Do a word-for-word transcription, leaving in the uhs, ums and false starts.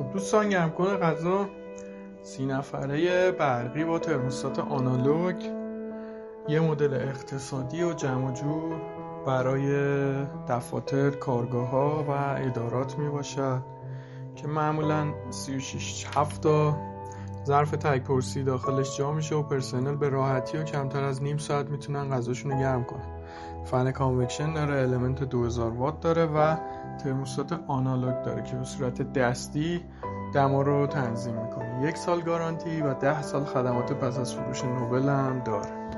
خب دوستان، گرمکن غذا سی نفره برقی با ترموستات آنالوگ، یه مدل اقتصادی و جمع جور برای دفاتر، کارگاه‌ها و ادارات می باشد که معمولاً سی و شش هفت تا ظرف تک پرسی داخلش جا میشه و پرسنل به راحتی و کمتر از نیم ساعت میتونن غذاشون رو گرم کنن. فن کانوکشن داره، المنت دو هزار وات داره و ترموستات آنالوگ داره که به صورت دستی دما رو تنظیم میکنه. یک سال گارانتی و ده سال خدمات پس از فروش نوبل هم داره.